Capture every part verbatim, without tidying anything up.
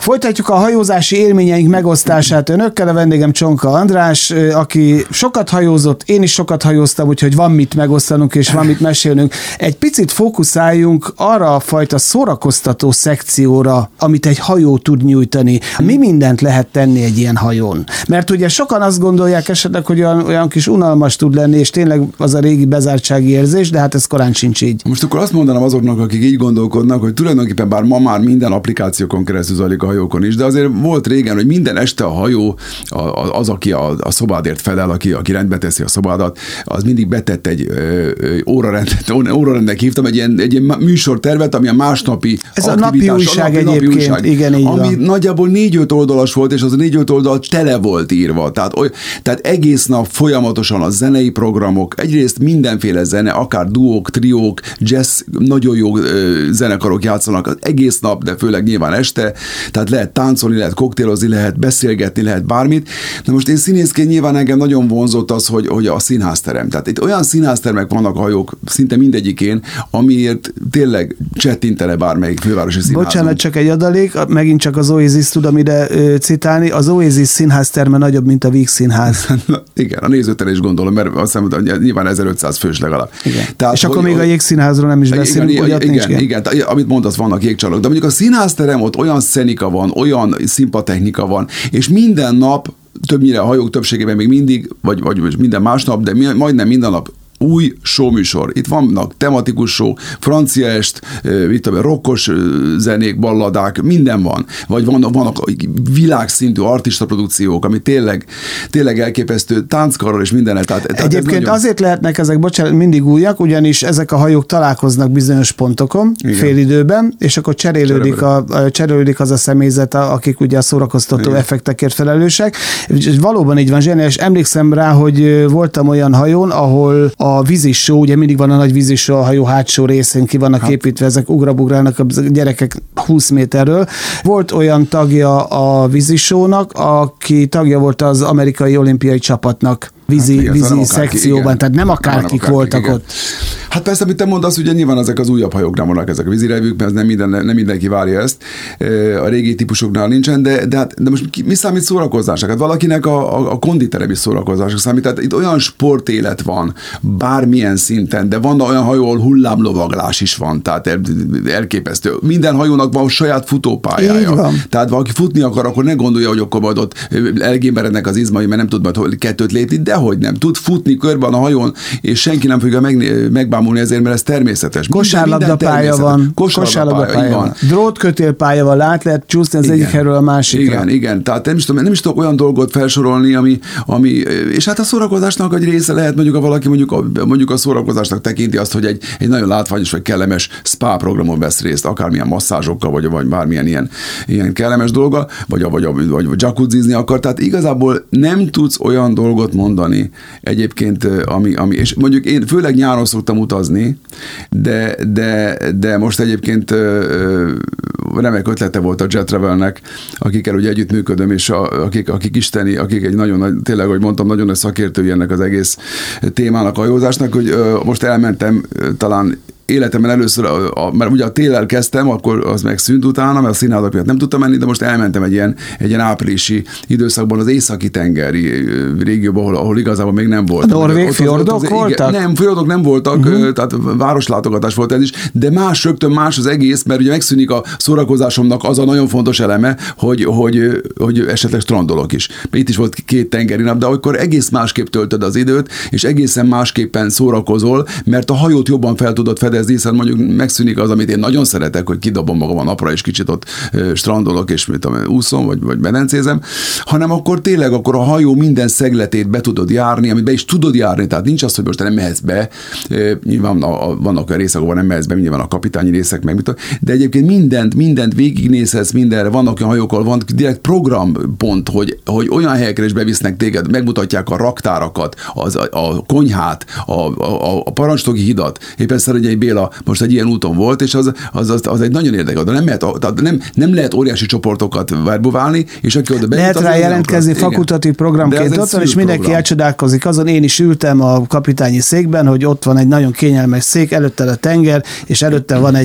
Folytatjuk a hajózási élményeink megosztását önökkel. A vendégem Csonka András, aki sokat hajózott, én is sokat hajóztam, úgyhogy van mit megosztanunk és van mit mesélnünk. Egy picit fókuszáljunk arra a fajta szórakoztató szekcióra, amit egy hajó tud nyújtani. Mi mindent lehet tenni egy ilyen hajón? Mert ugye sokan azt gondolják esetleg, hogy olyan, olyan kis unalmas tud lenni, és tényleg az a régi bezártsági érzés, de hát ez korán sincs így. Most akkor azt mondanám azoknak, akik így gondolkodnak, hogy tulajdonképpen bár ma már minden applikációkon keresztül zajlik a hajókon is, de azért volt régen, hogy minden este a hajó, az, aki a, a szobádért felel, aki, aki rendbe teszi a szobádat, az mindig betett egy órarendet, órarendnek hívtam, egy ilyen, egy ilyen műsortervet, ami a másnapi ez a napi újság egyébként, napi újság, igen, így ami van. Nagyjából négy-öt oldalas volt, és az a négy-öt oldal tele volt írva. Tehát, oly, tehát egész nap folyamatosan a zenei programok, egyrészt mindenféle zene, akár duók, triók, jazz, nagyon jó zenekarok játszanak az egész nap, de főleg nyilván este, tehát lehet táncolni, lehet koktélozni, lehet beszélgetni, lehet bármit. Na most én színészként nyilván engem nagyon vonzott az, hogy, hogy a színházterem. Tehát itt olyan színháztermek vannak a hajók, szinte mindegyikén, amiért tényleg csettintene bármelyik fővárosi színházon. Bocsánat, csak egy adalék, megint csak az Oasis tudom ide ö, citálni, az Oasis színházterme nagyobb, mint a Víg Színház. Igen, a nézőtere is gondolom, mert azt hiszem, hogy nyilván ezerötszáz fős legalább. Tehát, és hogy, akkor még a Jégszínházról nem is beszélünk, igen, hogy igen, igen, igen, igen, amit mondasz, vannak jégcsalók, de mondjuk a színházterem, ott olyan szenika van, olyan szimpatechnika van, és minden nap, többnyire a hajók többségében még mindig, vagy, vagy minden másnap, de majdnem minden nap új showműsor. Itt vannak tematikus show, francia est, mit tudom, rokkos zenék, balladák, minden van. Vagy vannak, vannak világszintű artista produkciók, ami tényleg, tényleg elképesztő, tánckarral és minden. Tehát, Egyébként nagyon... azért lehetnek ezek, bocsánat, mindig újak, ugyanis ezek a hajók találkoznak bizonyos pontokon, igen, félidőben, és akkor cserélődik, a, cserélődik az a személyzet, akik ugye a szórakoztató igen, effektekért felelősek. És valóban így van, zseniális. Emlékszem rá, hogy voltam olyan hajón, ahol a vízisó, ugye mindig van a nagy vízisó, a hajó hátsó részén ki vannak hát. építve, ezek ugrabugrálnak a gyerekek húsz méterről. Volt olyan tagja a vízisónak, aki tagja volt az amerikai olimpiai csapatnak. Vízi, hát, vízi szekcióban, igen, tehát nem akárkik nem voltak igen, ott. Hát persze, amit te mondasz, ugye nyilván ezek az újabb hajók nem vannak ezek a vízirevők, mert nem, minden, nem mindenki várja ezt, a régi típusoknál nincsen, de, de, hát, de most mi számít szórakozásnak? Hát valakinek a, a, a konditerem is szórakozásnak számít, tehát itt olyan sportélet van, bármilyen szinten, de van olyan hajó, ahol hullámlovaglás is van, tehát el, elképesztő. Minden hajónak van saját futópályája. Tehát valaki futni akar, akkor ne gondolja, hogy akkor majd ott elgémberednek az izmai, mert nem tud majd kettőt lépni, de hogy nem. Tud futni körben a hajón, és senki nem fogja meg, megbámulni ezért, mert ez természetes. Kosárlabdapálya van. Kosárlabdapálya van. Drótkötélpálya van, át lehet csúszni az egyik helyről a másikra. Igen, igen. Tehát nem is, tudom, nem is tudok olyan dolgot felsorolni, ami, ami, és hát a szórakozásnak egy része lehet, mondjuk, ha valaki mondjuk a, mondjuk a szórakozásnak tekinti azt, hogy egy, egy nagyon látványos vagy kellemes spa programon vesz részt, akármilyen masszázsokkal, vagy, vagy bármilyen ilyen, ilyen kellemes dolga, vagy, vagy, vagy, vagy jacuzzizni akar. Tehát igazából nem tudsz olyan dolgot mondani, egyébként, ami, ami, és mondjuk én főleg nyáron szoktam utazni, de, de, de most egyébként remek ötlete volt a Jet Travelnek, akikkel ugye együttműködöm, és a, akik, akik isteni, akik egy nagyon nagy, tényleg, ahogy mondtam, nagyon nagy szakértői ennek az egész témának, a hajózásnak, hogy most elmentem talán életemben először, a, a, mert ugye a téllel kezdtem, akkor az megszűnt utána, mert a színházak miatt nem tudtam menni, de most elmentem egy ilyen, egy ilyen áprilisi időszakban az északi tengeri régióban, ahol, ahol igazából még nem volt. A norvég fjordok az, voltak? Igen, nem, fjordok nem voltak, uh-huh. tehát városlátogatás volt ez is, de más, rögtön más az egész, mert ugye megszűnik a szórakozásomnak az a nagyon fontos eleme, hogy, hogy, hogy esetleg strandolok is. Itt is volt két tengeri nap, de akkor egész másképp töltöd az időt, és egészen másképpen szórakozol, mert a hajót jobban fel tudod fedezni, hiszen mondjuk megszűnik az, amit én nagyon szeretek, hogy kidobom magam a napra, és kicsit ott strandolok, és mit tudom, úszom, vagy, vagy medencézem, hanem akkor tényleg akkor a hajó minden szegletét be tudod járni, amit be is tudod járni, tehát nincs az, hogy most te nem mehetsz be, nyilván vannak olyan részek, ahol nem mehetsz be, nyilván a kapitányi részek, meg mit, de egyébként mindent, mindent végignézhetsz mindenre, vannak olyan hajókkal, van direkt programpont, hogy, hogy olyan helyekre is bevisznek téged, megmutatják a raktárakat, az, a, a konyhát, a, a, a parancsnoki hidat. Éppen Szeregyei Béla most egy ilyen úton volt, és az, az, az, az egy nagyon érdekes, de nem lehet, nem, nem lehet óriási csoportokat verbuválni, és aki oda lehet rá jelentkezni fakultatív programként ott van, és mindenki program. elcsodálkozik azon. Én is ültem a kapitányi székben, hogy ott van egy nagyon kényelmes szék, előtte a tenger, és előtte van egy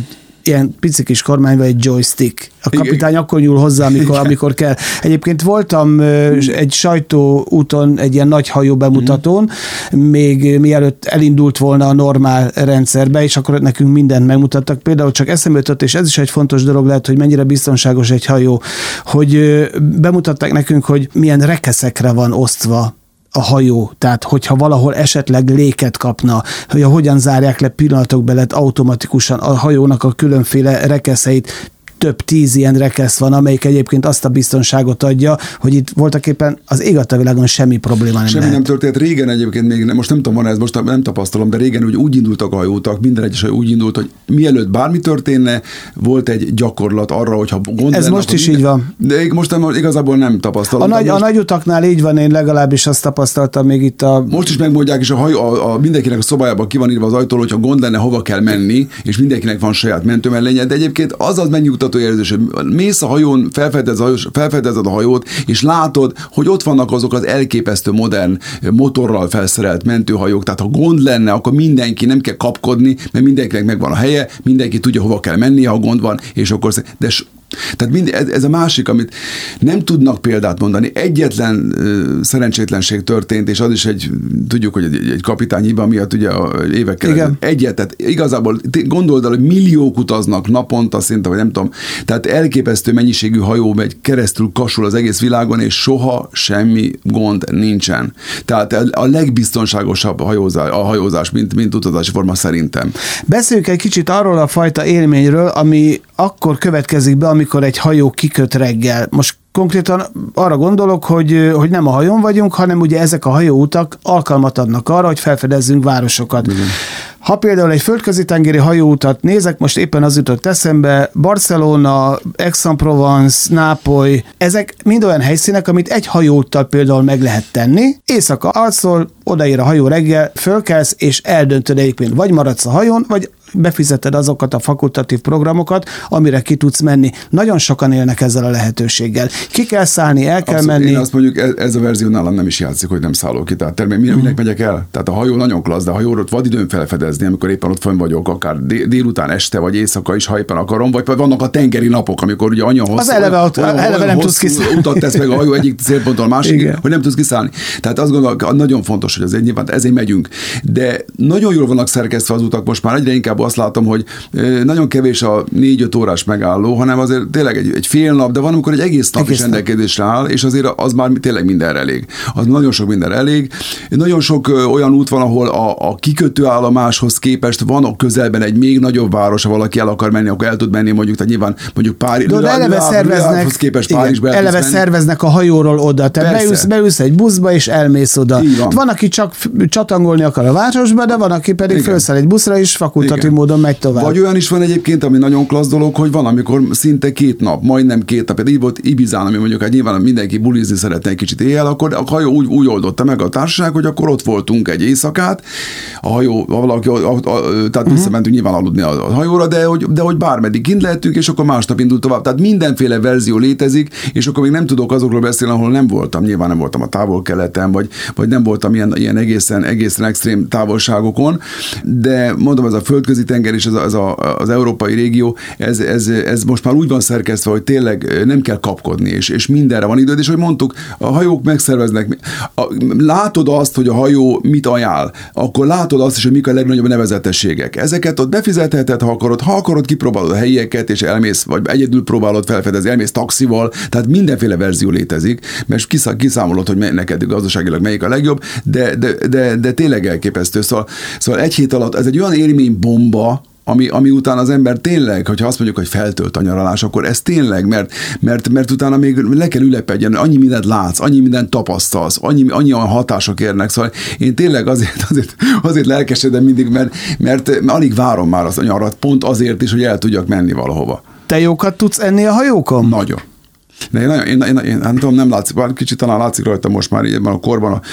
ilyen pici kis kormány, vagy egy joystick. A kapitány igen. akkor nyúl hozzá, amikor, amikor kell. Egyébként voltam egy sajtóúton, egy ilyen nagy hajó bemutatón, még mielőtt elindult volna a normál rendszerbe, és akkor nekünk mindent megmutattak. Például csak eszembe jutott, és ez is egy fontos dolog lehet, hogy mennyire biztonságos egy hajó, hogy bemutatták nekünk, hogy milyen rekeszekre van osztva a hajó, tehát hogyha valahol esetleg léket kapna, hogy hogyan zárják le pillanatok belett automatikusan a hajónak a különféle rekeszeit, több tíz ilyen rekesz van, amelyik egyébként azt a biztonságot adja, hogy itt voltaképpen az ég adta világon semmi probléma nem Semmi lehet. nem történt. Régen egyébként még, most nem tudom, van ez, most nem tapasztalom, de régen úgy, úgy indultak a hajótak, minden egyes hajó úgy indult, hogy mielőtt bármi történne, volt egy gyakorlat arra, hogyha gond Ez lenne, most is minden, így van. De most nem, igazából nem tapasztalom. A nagy, most, a nagy utaknál így van, én legalábbis azt tapasztaltam még itt a... Most is megmondják, és a, hajó, a, a mindenkinek a szobájában ki van írva az ajtól, hogyha gond lenne, hova kell menni, és mindenkinek van saját mentőmellénye, de egyébként az az megnyugtató érzés, hogy mész a hajón, felfedezed a hajót, és látod, hogy ott vannak azok az elképesztő modern motorral felszerelt mentőhajók, tehát ha gond lenne, akkor mindenki nem kell kapkodni, mert mindenkinek megvan a helye, mindenki tudja, hova kell menni, ha gond van, és akkor... De Tehát mind, ez a másik, amit nem tudnak példát mondani. Egyetlen uh, szerencsétlenség történt, és az is egy, tudjuk, hogy egy, egy kapitány hiba miatt ugye a évekkel egyet, tehát igazából gondold el, hogy milliók utaznak naponta szinte, vagy nem tudom, tehát elképesztő mennyiségű hajó megy keresztül, kasul az egész világon, és soha semmi gond nincsen. Tehát a legbiztonságosabb hajózás, a hajózás, mint, mint utazási forma szerintem. Beszéljük egy kicsit arról a fajta élményről, ami akkor következik be, amikor egy hajó kiköt reggel. Most konkrétan arra gondolok, hogy, hogy nem a hajón vagyunk, hanem ugye ezek a hajóutak alkalmat adnak arra, hogy felfedezzünk városokat. Igen. Ha például egy földközi-tengeri hajóutat nézek, most éppen az jutott eszembe, Barcelona, Aix-en-Provence, Nápoly, ezek mind olyan helyszínek, amit egy hajóúttal például meg lehet tenni. Éjszaka alszol, odaér a hajó reggel, fölkelsz, és eldöntöd egyébként, vagy maradsz a hajón, vagy befizeted azokat a fakultatív programokat, amire ki tudsz menni. Nagyon sokan élnek ezzel a lehetőséggel. Ki kell szállni, el kell Abszolút, menni. Én azt mondjuk, ez, ez a verzió nálam nem is játszik, hogy nem szállok ki. Tehát termény, minek megyek el? Tehát a hajó nagyon klassz, de a hajóról vad időn felfedezni, amikor éppen ott fönn vagyok, akár dél, délután, este vagy éjszaka is, ha éppen akarom, vagy vannak a tengeri napok, amikor ugye anya hosszú, az eleve, ott, olyan, eleve olyan nem tudsz kiszállni. Utat tesz meg a hajó egyik célponttól a másikig, hogy nem tudsz kiszállni. Tehát azt gondolom, nagyon fontos, hogy azért nyilván ezért megyünk. De nagyon jól vannak szerkesztve az utak, most már egyre inkább azt látom, hogy nagyon kevés a négy-öt órás megálló, hanem azért tényleg egy, egy fél nap, de van, amikor egy egész nap egész is rendelkezésre áll, és azért az már tényleg mindenre elég. Az nagyon sok mindenre elég. Nagyon sok olyan út van, ahol a, a kikötőállomáshoz képest van a közelben egy még nagyobb város, ha valaki el akar menni, akkor el tud menni mondjuk, tehát nyilván mondjuk Párizs. De, de eleve szerveznek, képest igen, eleve szerveznek a hajóról oda. Tehát beülsz, beülsz egy buszba, és elmész oda. Van. van, aki csak csatangolni akar a városba, de van, aki pedig felszáll egy buszra, és fakultatív igen. módon megy tovább. Vagy olyan is van egyébként, ami nagyon klassz dolog, hogy van, amikor szinte két nap, majdnem két nap, így volt Ibizán, ami mondjuk, hát nyilván mindenki bulizni szeretne egy kicsit éjjel, akkor a hajó úgy, úgy oldotta meg a társaság, hogy akkor ott voltunk egy éjszakát, a hajó, valaki, a, a, a, tehát uh-huh. visszamentünk nyilván aludni a, a hajóra, de hogy, de hogy bármeddig kint lehetünk, és akkor másnap indult tovább. Tehát mindenféle verzió létezik, és akkor még nem tudok azokról beszélni, ahol nem voltam, nyilván nem voltam a távol-keleten, vagy, vagy nem voltam ilyen, ilyen egészen, egészen extrém távolságokon, de mondom, ez a földközi tenger és ez a, ez a az európai régió, ez, ez, ez most már úgy van szerkesztve, hogy tényleg nem kell kapkodni, és, és mindenre van időd, és hogy mondtuk, a hajók megszerveznek. A, látod azt, hogy a hajó mit ajánl, akkor látod azt is, hogy mik a legnagyobb nevezetességek. Ezeket ott befizetheted, ha akarod, ha akarod, kipróbálod a helyieket, és elmész, vagy egyedül próbálod felfedezni, elmész taxival, tehát mindenféle verzió létezik, mert kiszámolod, hogy neked gazdaságilag melyik a legjobb, de, de, de, de tényleg elképesztő. Szóval, szóval egy hét alatt ez egy olyan élménybomba, Ami, ami után az ember tényleg, hogyha azt mondjuk, hogy feltölt a nyaralás, akkor ez tényleg, mert, mert, mert utána még le kell ülepedjen, annyi mindent látsz, annyi mindent tapasztalsz, annyi, annyi olyan hatások érnek, szóval én tényleg azért, azért, azért lelkesedem mindig, mert, mert, mert alig várom már az a nyarat, pont azért is, hogy el tudjak menni valahova. Te jókat tudsz enni a hajókon? Nagyon. De én, nagyon, én, én, én, én nem tudom, nem látszik, kicsit talán látszik rajta most már ebben a korban a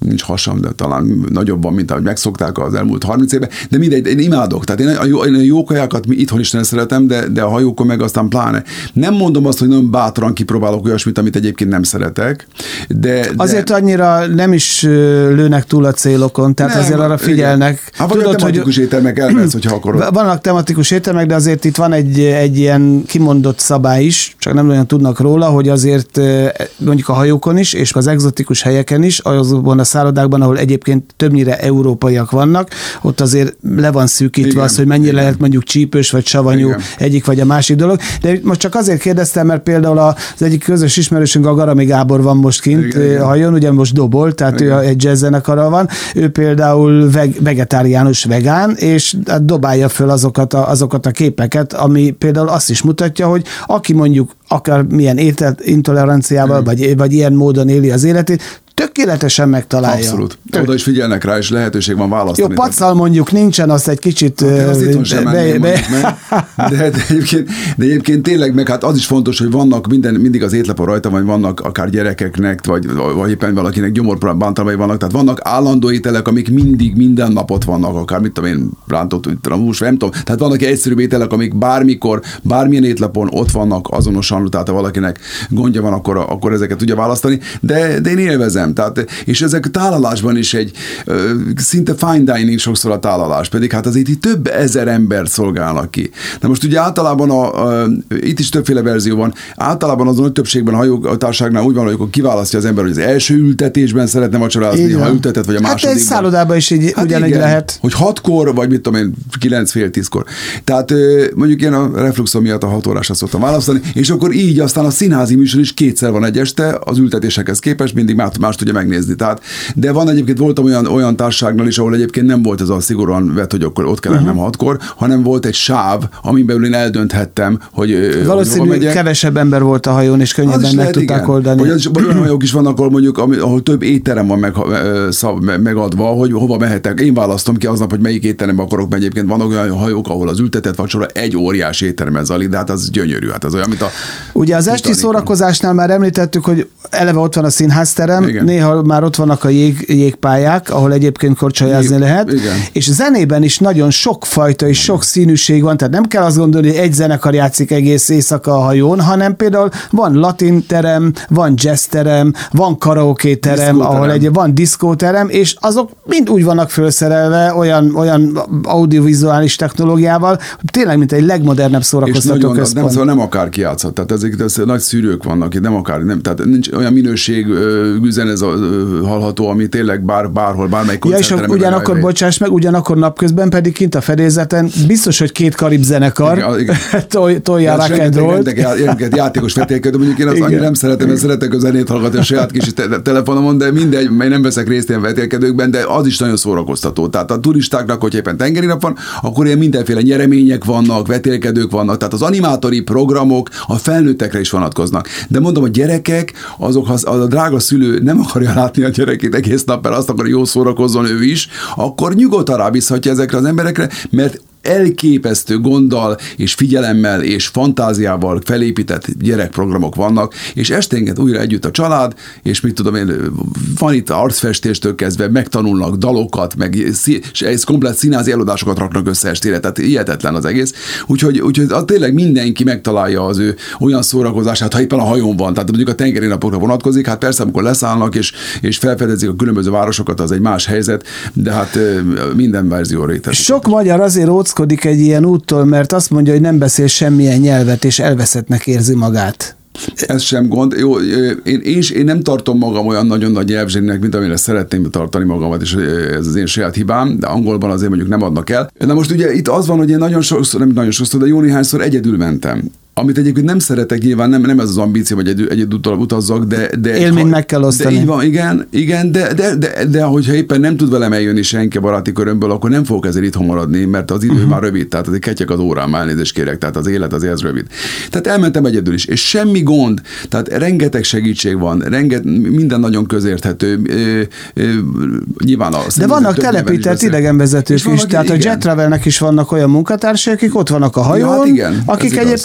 nincs hasam, de talán nagyobb van, mint ahogy megszokták az elmúlt harminc évben, de mindegy, én imádok. Tehát én a, jó, én a jó kajákat itthon is nem szeretem, de, de a hajókon meg aztán pláne. Nem mondom azt, hogy nagyon bátran kipróbálok olyasmit, amit egyébként nem szeretek, de... de... Azért annyira nem is lőnek túl a célokon, tehát nem, azért arra figyelnek. Hát tudod, tematikus hogy... éttermek elvesz, hogyha akarod. Vannak tematikus éttermek, de azért itt van egy, egy ilyen kimondott szabály is, csak nem nagyon tudnak róla, hogy azért mondjuk a hajókon is, és az egzotikus helyeken is, azokban a szállodákban, ahol egyébként többnyire európaiak vannak, ott azért le van szűkítve igen, az, hogy mennyire igen. lehet mondjuk csípős vagy savanyú igen. egyik vagy a másik dolog. De most csak azért kérdeztem, mert például az egyik közös ismerősünk, a Garami Gábor van most kint igen, a hajón, ugye most dobol, tehát igen. ő egy jazz zenekarral van. Ő például vegetáriánus, vegán, és dobálja föl azokat a, azokat a képeket, ami például azt is mutatja, hogy aki mondjuk akár milyen ételintoleranciával, mm. vagy, vagy ilyen módon éli az életét, tökéletesen megtalálja. Abszolút. Tök. Oda is figyelnek rá, és lehetőség van választani. Jó, paccal mondjuk nincsen, azt egy kicsit... Hát azt itthon sem menném, be, be. Meg, de, de, egyébként, de egyébként tényleg, meg hát az is fontos, hogy vannak minden, mindig az étlapon rajta, vagy vannak akár gyerekeknek, vagy, vagy éppen valakinek gyomorbantalmai vannak, tehát vannak állandó ételek, amik mindig, minden napot vannak, akár mit tudom én, rántott hús, nem tudom. Tehát vannak egyszerűbb ételek, amik bármikor, bármilyen étlapon ott vannak azonosan, tehát ha valakinek gondja van, akkor, akkor ezeket tudja választani, de, de én élvezem. Tehát, és ezek tálalásban is egy ö, szinte fine dining sokszor a tálalás, pedig hát azért itt több ezer embert szolgálnak ki. De most ugye általában a, a, itt is többféle verzió van, általában azon nagy többségben a hajótárságnál úgy van, hogy akkor kiválasztja az ember, hogy az első ültetésben szeretne vacsorázni, ha ültetett, vagy a másodikban. Hát egy szállodában is így hát ugyanígy lehet. Hogy hatkor, vagy mit tudom én, kilenc fél tízkor. Tehát mondjuk én a refluxom miatt a hat órásra szoktam választani, és akkor így aztán a színházi műsor is kétszer van egy este, az ültetésekhez képest mindig más, más tudja megnézni. Tehát, de van egyébként, voltam olyan, olyan társaságnál is, ahol egyébként nem volt ez a szigorúan vett, hogy akkor ott kell uh-huh. nem hatkor, hanem volt egy sáv, amin belül én eldönthettem, hogy valószínű kevesebb ember volt a hajón, és könnyebben meg tudták igen. oldani. Vagy az, olyan hajók is vannak, ahol mondjuk, ahol több étterem van meg, megadva, hogy hova mehetek. Én választom ki aznap, hogy melyik étterembe akarok, mert egyébként vannak olyan hajók, ahol az ültetett vacsora egy óriási étteremben zajlik, de hát az gyönyörű. Hát az olyan, mint a ugye az esti szórakozásnál már említettük, hogy eleve ott van a színházterem, igen. néha már ott vannak a jég, jégpályák, ahol egyébként korcsolyázni lehet, igen. és zenében is nagyon sokfajta és sok színűség van, tehát nem kell azt gondolni, hogy egy zenekar játszik egész éjszaka a hajón, hanem például van latin terem, van jazz terem, van karaoke terem, ahol egy, van diszkóterem, és azok mind úgy vannak felszerelve olyan, olyan audiovizuális technológiával, tényleg, mint egy legmodernebb szórakoztató központ. Nem, szóval nem akárki játszhat, tehát ezek, ezek nagy szűrők vannak, nem akár, nem, tehát nincs olyan minőség üzenez hallható, ami tényleg bár, bárhol, bármely koncertre. Ja, és ugyanakkor, bocsáss meg, ugyanakkor napközben pedig kint a fedélzeten biztos, hogy két karib zenekar tolja rá kedrolt. Rengeteg játékos vetélkedő, mondjuk én azt annyira nem szeretem, mert szeretek a zenét hallgatni a saját kis telefonomon, de mindegy, mert nem veszek részt ilyen vetélkedőkben, de az is nagyon szórakoztató. Tehát a turistáknak, hogy éppen tengeri nap van, akkor ilyen mindenféle nyeremények vannak, vetélkedők vannak, tehát az animátori programok a felnőttekre is vonatkoznak. De mondom, a gyerekek, azok, ha a drága szülő nem akarja látni a gyerekét egész nap, mert azt akar, hogy jól szórakozzon ő is, akkor nyugodtan rábízhatja ezekre az emberekre, mert elképesztő gonddal és figyelemmel és fantáziával felépített gyerekprogramok vannak, és esténként újra együtt a család, és mit tudom én, van itt arcfestéstől kezdve, megtanulnak dalokat, meg ez komplet színházi előadásokat raknak össze estére, tehát hihetetlen az egész. Úgyhogy, úgyhogy tényleg mindenki megtalálja az ő olyan szórakozását, ha éppen a hajón van, tehát mondjuk a tengeri napokra vonatkozik, hát persze, amikor leszállnak és, és felfedezik a különböző városokat, az egy más helyzet, de hát minden verzió réteg. Sok magyar azért óckodik egy ilyen úttól, mert azt mondja, hogy nem beszél semmilyen nyelvet, és elveszettnek érzi magát. Ez sem gond. Jó, én, én, én nem tartom magam olyan nagyon nagy nyelvzseninek, mint amire szeretném tartani magamat, és ez az én saját hibám, de angolban azért mondjuk nem adnak el. Na most ugye itt az van, hogy én nagyon sokszor, nem nagyon sokszor, de jó néhányszor egyedül mentem. Amit egyébként nem szeretek, nyilván nem, nem ez az ambíció, hogy egy, egyedül utazzak, de... de élményt meg kell osztani. De így van, igen, igen de, de, de, de hogyha éppen nem tud velem eljönni senki baráti körömből, akkor nem fogok ezért itthon maradni, mert az idő uh-huh. már rövid, tehát azért ketyek az órám, elnézést kérek, tehát az élet azért ez rövid. Tehát elmentem egyedül is, és semmi gond, tehát rengeteg segítség van, renget, minden nagyon közérthető, ö, ö, nyilván a... De vannak telepített idegenvezetők is, is, tehát igen. A Jet Travelnek is vannak olyan munkatársai, akik ott vannak a hajón, ja, hát igen, akik egyébként hát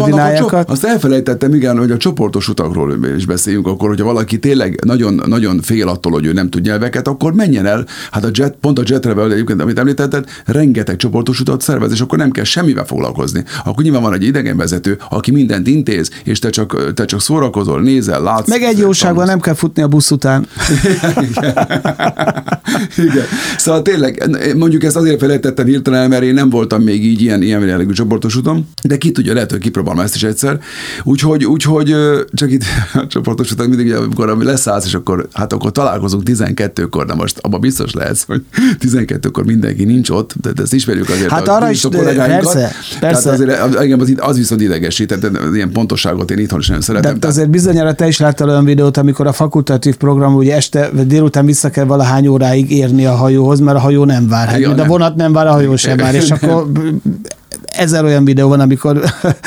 turbinájákat. Azt elfelejtettem, igen, hogy a csoportos utakról is beszéljünk, akkor, hogyha valaki tényleg nagyon, nagyon fél attól, hogy ő nem tud nyelveket, akkor menjen el, hát a jet, pont a Jet Travel egyébként, amit említetted, rengeteg csoportos utat szervez, és akkor nem kell semmivel foglalkozni. Akkor nyilván van egy idegenvezető, aki mindent intéz, és te csak, te csak szórakozol, nézel, látsz. Meg egy jóságban nem kell futni a busz után. Igen. Igen. Szóval tényleg, mondjuk ezt azért felejtettem hirtelen, mert én nem voltam még így ilyen, ilyen jellegű csoportos úton, de ki tudja, lehet, hogy kipróbálom ezt is egyszer. Úgyhogy, úgyhogy csak itt a csoportos úton mindig, amikor leszállsz, és akkor, hát akkor találkozunk tizenkettőkor, de most abban biztos lehetsz, hogy tizenkettőkor mindenki nincs ott, de ezt ismerjük azért. Hát arra is, persze, persze. Azért, engem az, az viszont idegesít, tehát az ilyen pontosságot én itthon is nagyon szeretem. De tehát... azért bizonyára te is láttál olyan videót, amikor a fakultatív program ugye este, vagy délután vissza kell valahány óráig érni a hajóhoz, mert a hajó nem vár. Hát, ja, de a vonat nem vár, a hajó sem vár, és akkor ezer olyan videó van, amikor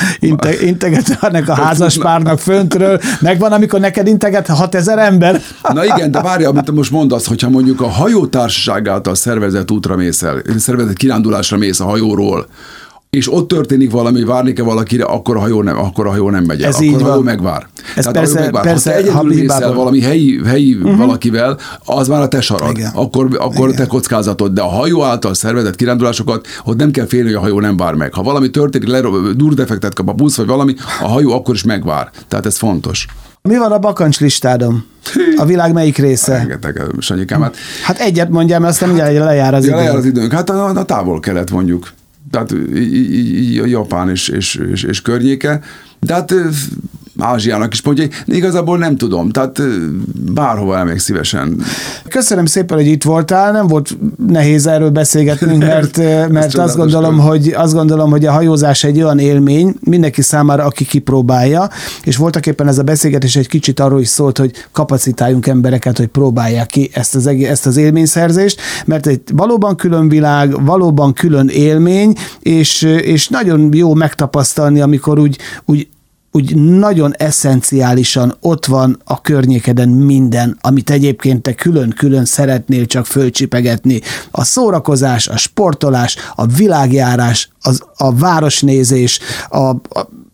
integetnek a házaspárnak föntről, meg van, amikor neked integet hatezer ember. Na igen, de várja, amit most mondasz, hogyha mondjuk a hajótársaság által szervezett útra mész el, szervezett kirándulásra mész a hajóról, és ott történik valami, hogy várni kell valakire, akkor a hajó nem, akkor a hajó nem megy el. Ez akkor a hajó megvár. Ez Tehát persze, megvár. Persze, ha te egyedül mész el valami helyi, helyi uh-huh. valakivel, az már a te sarad. Igen. Akkor, akkor a te kockázatod. De a hajó által szervezett kirándulásokat, ott nem kell félni, hogy a hajó nem vár meg. Ha valami történik, durdefektet kap a busz, vagy valami, a hajó akkor is megvár. Tehát ez fontos. Mi van a bakancs listádon? A világ melyik része? Rengeteg, Sanyikám. Hát, hát egyet mondjál, mert aztán ugye lejár az ja, időnk. Lejár az időnk. Hát a, a távol-kelet mondjuk. Tehát így, így, így Japán és, és, és, és környéke. De hát Ázsiának is pontjai. Igazából nem tudom, tehát bárhova elmegyek szívesen. Köszönöm szépen, hogy itt voltál, nem volt nehéz erről beszélgetnünk, mert, mert azt, gondolom, hogy, azt gondolom, hogy a hajózás egy olyan élmény mindenki számára, aki kipróbálja, és voltak éppen ez a beszélgetés egy kicsit arról is szólt, hogy kapacitáljunk embereket, hogy próbálják ki ezt az, egész, ezt az élményszerzést, mert egy valóban külön világ, valóban külön élmény, és, és nagyon jó megtapasztalni, amikor úgy, úgy úgy nagyon eszenciálisan ott van a környékeden minden, amit egyébként te külön-külön szeretnél csak fölcsipegetni. A szórakozás, a sportolás, a világjárás, az, a városnézés, a, a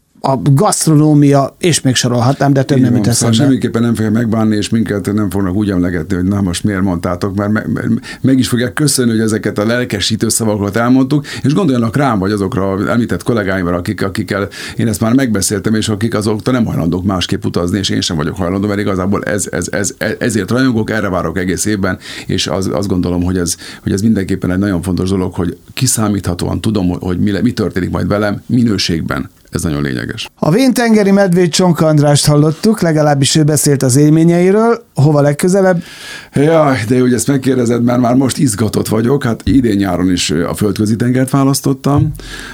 a gasztronómia, és még sorolhatnám, de több nem jut eszembe. Szóval semmiképpen nem fogja megbánni, és minket nem fognak úgy emlegetni, hogy na most miért mondtátok, mert meg, meg, meg is fogják köszönni, hogy ezeket a lelkesítő szavakat elmondtuk, és gondoljanak rám, vagy azokra az említett kollégáimra, akik, akikkel én ezt már megbeszéltem, és akik azoktól nem hajlandók másképp utazni, és én sem vagyok hajlandó, mert igazából ez, ez, ez, ezért rajongok, erre várok egész évben, és az, azt gondolom, hogy ez, hogy ez mindenképpen egy nagyon fontos dolog, hogy kiszámíthatóan tudom, hogy mi, mi történik majd velem minőségben. Ez nagyon lényeges. A Véntengeri Medvéd Csonka Andrást hallottuk, legalábbis ő beszélt az élményeiről. Hova legközelebb? Jaj, de hogy ezt megkérdezed, mert már most izgatott vagyok. Hát idén nyáron is a Földközi tengert választottam.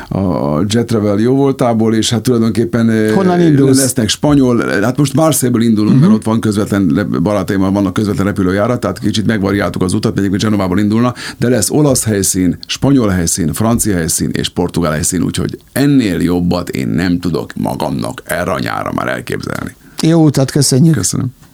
A Jet Travel jó voltából, és hát tulajdonképpen honnan indulsz? Lesznek spanyol, hát most Marseille-ből indulunk, uh-huh. mert ott van közvetlen, barátaimmal vannak közvetlen repülőjárat, tehát kicsit megvariáltuk az utat, megyek, hogy Genovából indulna, de lesz olasz helyszín, spanyol helyszín, francia helyszín és portugál helyszín, úgyhogy ennél jobbat én nem tudok magamnak erre a nyárra már elképzelni. Jó utat, köszönjük! Köszönöm.